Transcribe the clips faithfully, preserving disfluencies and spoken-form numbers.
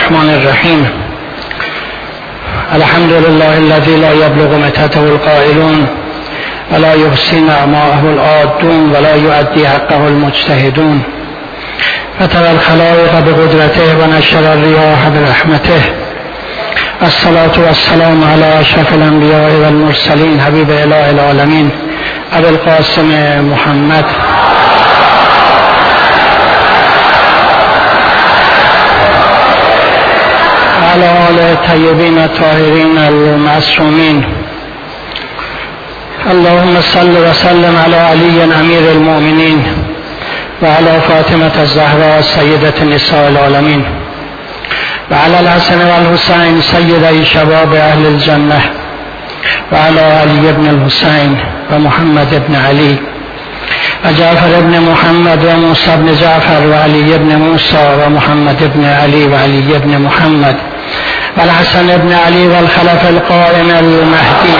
الرحمن الرحیم. الحمد لله الذي لا يبلغ متته القائلون ولا يحصي نعماءه العادون ولا يؤدي حقه المجتهدون. فترى الخلائق بقدرته ونشر الرياح برحمته. الصلاة والسلام على أشرف الأنبياء والمرسلين حبيب إله العالمين أبي القاسم محمد وعلى آل الطيبين الطاهرين المعصومين. اللهم صل وسلم على علي أمير المؤمنين وعلى فاطمة الزهراء سيدة نساء العالمين وعلى الحسن والحسين سيدي شباب أهل الجنة وعلى علي بن الحسين ومحمد بن علي وجعفر بن محمد وموسى بن جعفر وعلي بن موسى ومحمد بن علي وعلي بن محمد والحسن بن علي والخلف القائم المهدي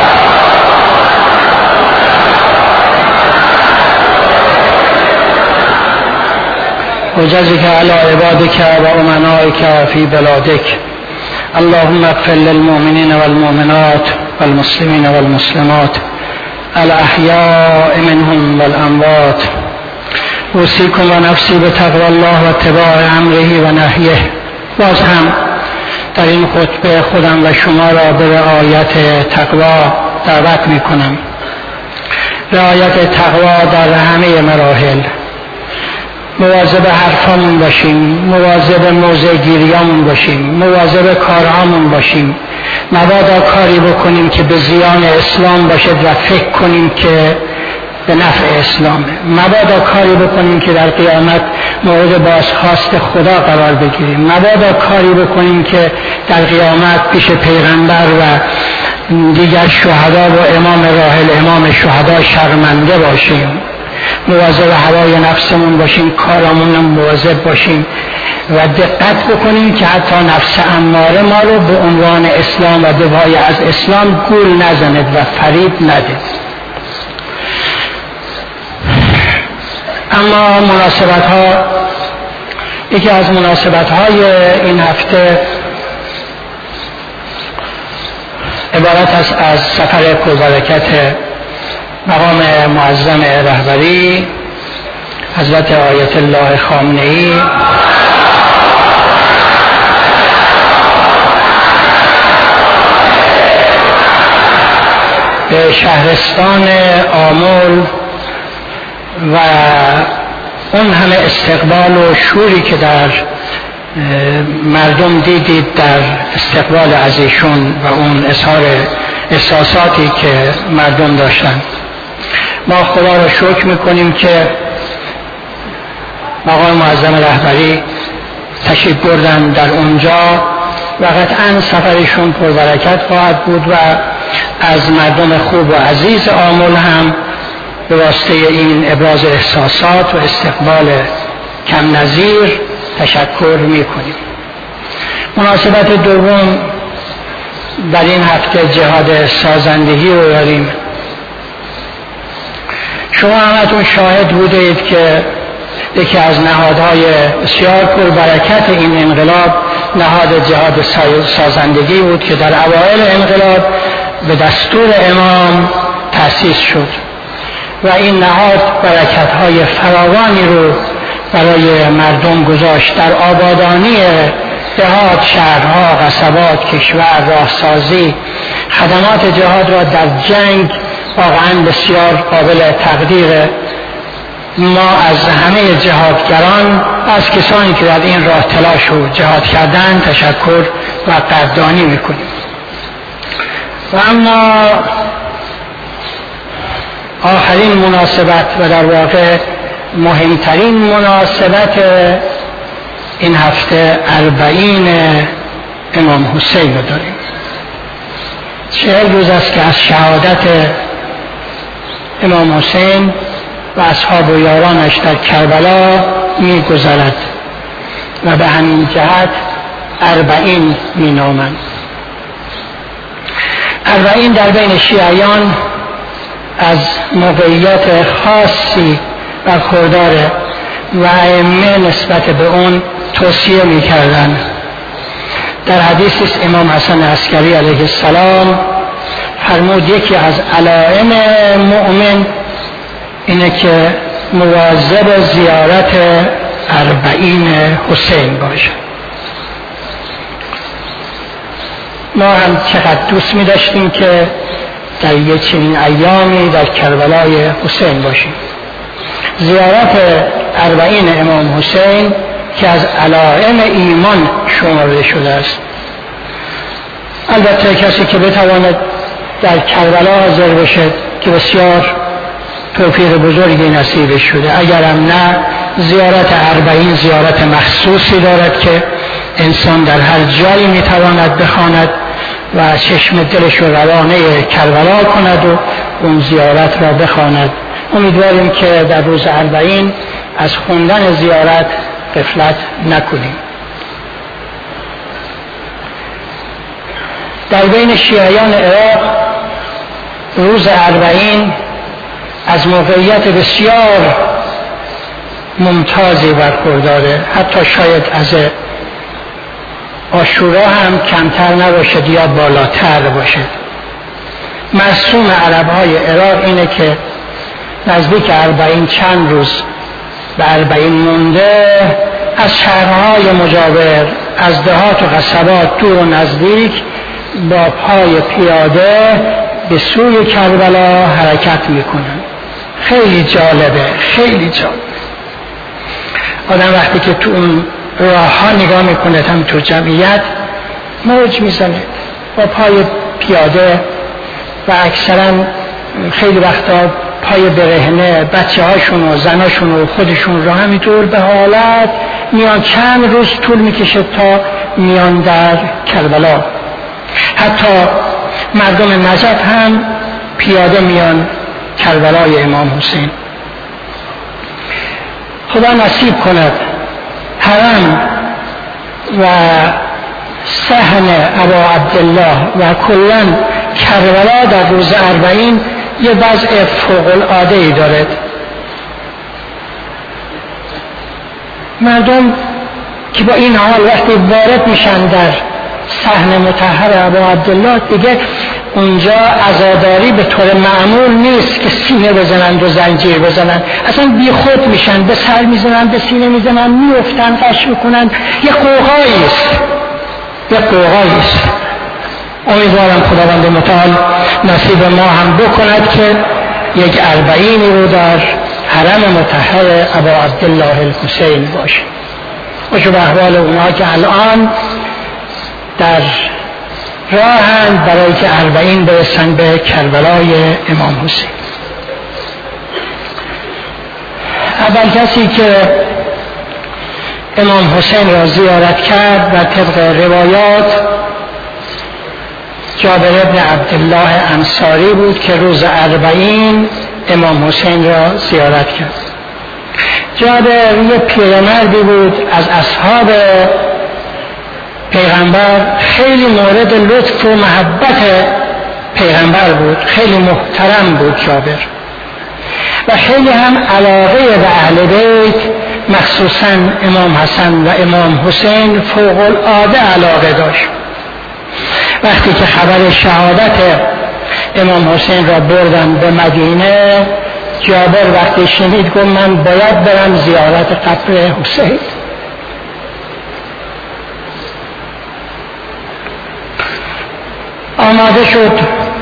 وجزك على عبادك وأمنائك في بلادك. اللهم اغفر للمؤمنين والمؤمنات والمسلمين والمسلمات الأحياء منهم والأموات. أوصيكم ونفسي بتقوى الله واتباع أمره و نهیه. باز هم در این خطبه خودم و شما را به رعایت تقوا دعوت می کنم. رعایت تقوا در همه مراحل. مواظب حرفامون باشیم، مواظب موضع گیریامون باشیم، مواظب کارهامون باشیم. مبادا کاری بکنیم که به زیان اسلام باشد و فکر کنیم که به نفع اسلامه. مبادا کاری بکنیم که در قیامت مورد بازخواست خدا قرار بگیریم. مبادا کاری بکنیم که در قیامت پیش پیغمبر و دیگر شهدا و امام راحل امام شهدا شرمنده باشیم. مواظب هوای نفسمون باشیم، کارامون مواظب باشیم و دقت بکنیم که حتی نفس اماره ما رو به عنوان اسلام و دفاع از اسلام گول نزند و فریب ندهد. اما مناسبت ها، یکی از مناسبت های این هفته عبارت است از سفر پربرکت مقام معظم رهبری حضرت آیت الله خامنه‌ای به شهرستان آمل و اون همه استقبال و شوری که در مردم دیدید در استقبال از ایشون و اون اظهار احساساتی که مردم داشتن. ما خدا را شکر میکنیم که مقام معظم رهبری تشریف بردن در اونجا و قطعا سفرشون پربرکت خواهد بود و از مردم خوب و عزیز آمل هم به واسطه این ابراز احساسات و استقبال کم نظیر تشکر میکنیم. مناسبت دوم در این هفته جهاد سازندگی رو داریم. شما همتون شاهد بودید که یکی از نهادهای بسیار پربرکت این انقلاب نهاد جهاد سازندگی بود که در اوایل انقلاب به دستور امام تأسیس شد و این نهاد برکت‌های فراوانی رو برای مردم گذاشت در آبادانی دهات، شهرها، قصبات، کشور، راهسازی. خدمات جهاد را در جنگ واقعا بسیار قابل تقدیره. ما از همه جهادگران، از کسانی که در این راه تلاش و جهاد کردن تشکر و قدردانی میکنیم. و اما آخرین مناسبت و در واقع مهمترین مناسبت این هفته اربعین امام حسین رو داریم. چهل روز است که از شهادت امام حسین و اصحاب و یارانش در کربلا می گذرد و به همین جهت اربعین می نامند. اربعین در بین شیعیان از موقعیت خاصی برخورداره و ائمه نسبت به اون توصیه می کردن در حدیث امام حسن عسکری علیه السلام فرمود یکی از علائم مؤمن اینه که مواظب زیارت اربعین حسین باشه. ما هم چقدر دوست می داشتیم که در یک چنین ایامی در کربلای حسین باشیم. زیارت اربعین امام حسین که از علائم ایمان شمرده شده است. البته کسی که بتواند در کربلا حاضر بشه که بسیار توفیق بزرگی نصیبش شده. اگرم نه، زیارت اربعین زیارت مخصوصی دارد که انسان در هر جایی میتواند بخواند و چشم دلش رو روانه کربلا کند و اون زیارت را بخواند. امیدواریم که در روز اربعین از خوندن زیارت غفلت نکنیم. در بین شیعیان عراق روز اربعین از موقعیت بسیار ممتازی برخورداره، حتی شاید از عاشورا هم کمتر نباشد یا بالاتر باشد. مرسوم عربهای عراق اینه که نزدیک اربعین چند روز به اربعین مونده از شهرهای مجاور، از دهات و قصبات دور و نزدیک با پای پیاده به سوی کربلا حرکت میکنن. خیلی جالبه، خیلی جالبه. آدم وقتی که تو اون راه ها نگاه میکنه هم تو جمعیت موج میزنه با پای پیاده و اکثرا خیلی وقتا پای برهنه بچه هاشون و زناشون و خودشون را همینطور به حالت میان. چند روز طول میکشه تا میان در کربلا. حتی مردم نجف هم پیاده میان کربلای امام حسین. خدا نصیب کند حرم و صحن ابا عبدالله و کلن کربلا در روز اربعین یه وضع فوق العاده ای دارد. مردم که با این حال وقتی وارد میشن در صحن مطهر ابا عبدالله دیگه اونجا عزاداری به طور معمول نیست که سینه بزنند و زنجیر بزنند، اصلا بی خود میشن، به سر میزنند، به سینه میزنند، میافتند، قش میکنند. یه قوقایی است، یه قوقایی است. امیدوارم خداوند متعال نصیب ما هم بکند که یک اربعینی رو در حرم مطهر ابا عبدالله الحسین باشه. و به احوال اونها که الان در راهند برای که اربعین برسن به کربلای امام حسین. اول کسی که امام حسین را زیارت کرد و طبق روایات جابر ابن عبدالله انصاری بود که روز اربعین امام حسین را زیارت کرد. جابر یه پیرمردی بود از اصحاب پیغمبر، خیلی مورد لطف و محبت پیغمبر بود، خیلی محترم بود جابر و خیلی هم علاقه به اهل بیت، مخصوصا امام حسن و امام حسین فوق العاده علاقه داشت. وقتی که خبر شهادت امام حسین را بردن به مدینه، جابر وقتی شنید گفت من باید برم زیارت قبر حسین. آماده شد.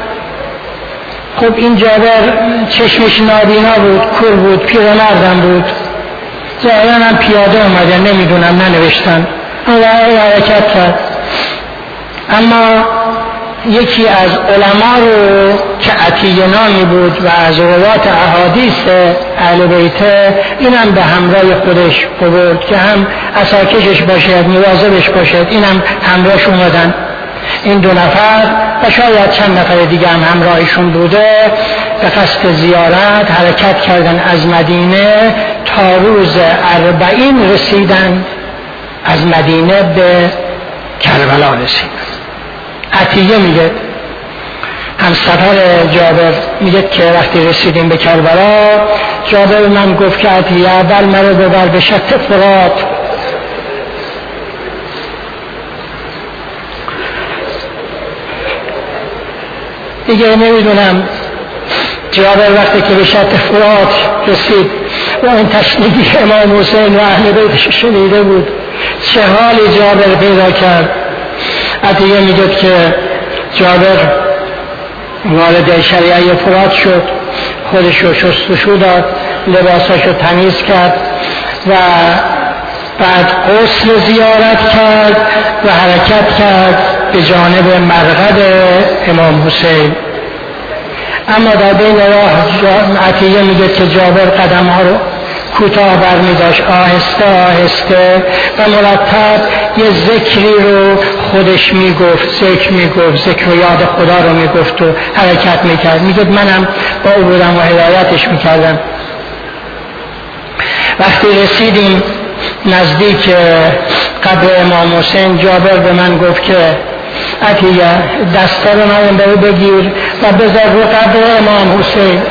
خب این جابر چشمش نابینا بود، کور بود، پیرمردم بود، ظاهراً هم پیاده اومده، نمیدونم ننوشتن، اما حرکت کرد. اما یکی از علما رو که عطیه نامی بود و از روات احادیث اهل بیت، اینم به همراه خودش بود که هم عصاکشش باشد، مواظبش باشد، اینم همراهش اومدن. این دو نفر و شاید چند نفر دیگه هم همراهشون بوده به قصد زیارت حرکت کردن از مدینه تا روز اربعین رسیدن، از مدینه به کربلا رسیدن. عطیه میگه هم سفر جابر میگه که وقتی رسیدیم به کربلا، جابر من گفت که عطیه اول مرا ببر به شط فرات. دیگه نمیدونم جابر وقتی که به شط فرات رسید و این تشنیدی امام حسین و اهل بیتش شنیده بود چه حالی جابر پیدا کرد. عطیه میگه که جابر وارد شریعه فرات شد، خودشو شستشو داد، لباساشو تمیز کرد و بعد غسل زیارت کرد و حرکت کرد به جانب مرقد امام حسین. اما در بین راه عطیه میگه که جابر قدم ها رو کوتاه برمی داشت، آهسته آهسته و مرتب یه ذکری رو خودش میگفت، ذکر میگفت، ذکر و یاد خدا رو میگفت و حرکت میکرد. میگه منم با او بودم و هدایتش میکردم. وقتی رسیدیم نزدیک قبر امام حسین، جابر به من گفت که عطیه دستا رو من به او بگیر و بذار رو قبر امام حسین.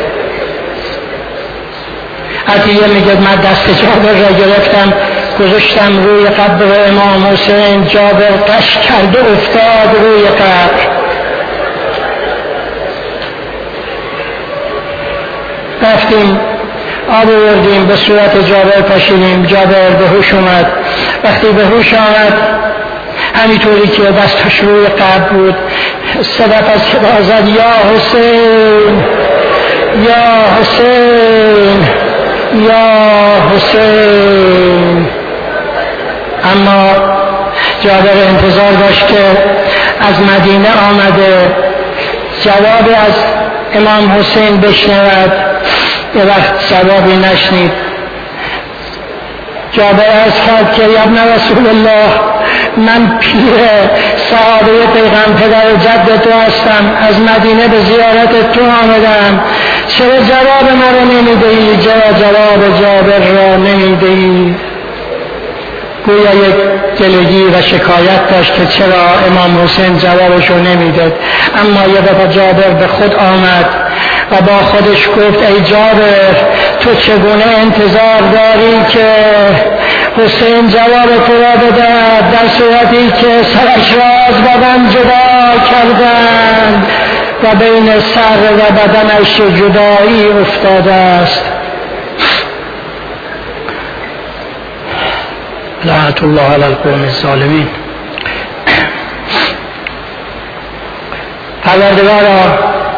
عطیه میگه من دست جابر را گرفتم گذاشتم روی قبر امام حسین. جابر قش کرده افتاد روی قبر. رفتیم آب آوردیم به صورت جابر پاشیدیم. جابر به هوش اومد. وقتی به هوش آمد همینطوری که دستش روی قبر بود صدا از صدا زد یا حسین یا حسین یا حسین. اما جابر انتظار داشت که از مدینه آمده جواب از امام حسین بشنود. یه وقت جوابی نشنید. جابر عرض کرد که یا ابن رسول الله من پیر صحابه پیغمبر پدر و جد تو هستم، از مدینه به زیارت تو آمدم، چرا جواب مرا نمیدهی؟ چرا جواب جابر را نمیدهی؟ گویا یک دلگی و شکایت داشت که چرا امام حسین جوابشو نمیداد. اما یه دفعه جابر به خود آمد و با خودش گفت ای جابر تو چگونه انتظار داری که حسین جواب تو را بدهد در صورتی که سرش را از بدن جدا کردند و بین سر و بدنش جدایی افتاده است. لعنت الله علی القوم الظالمین. پروردگارا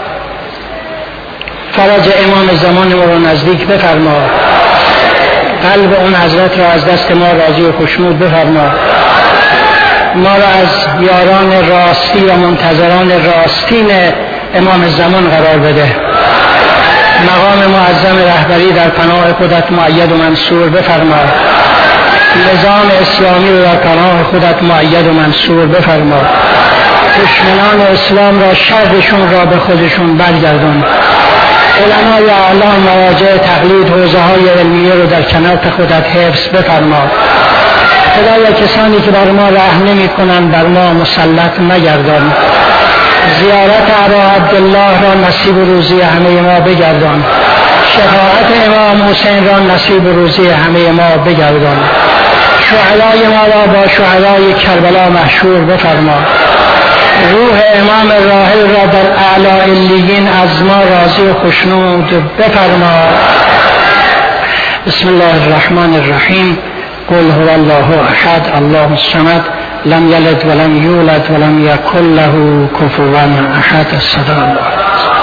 فرج امام زمان ما را نزدیک بفرما، قلب اون حضرت را از دست ما راضی و خوشنود بفرما، ما را از یاران راستی و منتظران راستین امام زمان قرار بده. مقام معظم رهبری در پناه خودت مؤید و منصور بفرما، نظام اسلامی را در پناه خودت مؤید و منصور بفرما، دشمنان اسلام را شرشون را به خودشون برگردون، علمای اعلام مراجع تقلید حوزه های علمیه رو در کنار خودت حفظ بفرما. خدایا کسانی که بر ما رحم نمی کنند بر ما مسلط مگردان. زیارت ابا عبدالله را نصیب روزی همه ما بگردان. شفاعت امام حسین را نصیب روزی همه ما بگردان. شهدای ما را با شهدای کربلا محشور بفرما. روح امام راحل را در اعلی علیین از ما راضی و خوشنود بفرما. بسم الله الرحمن الرحیم. قل هو الله احد الله الصمد لم یلد ولم یولد ولم یکن له کفوا احد. صدق الله.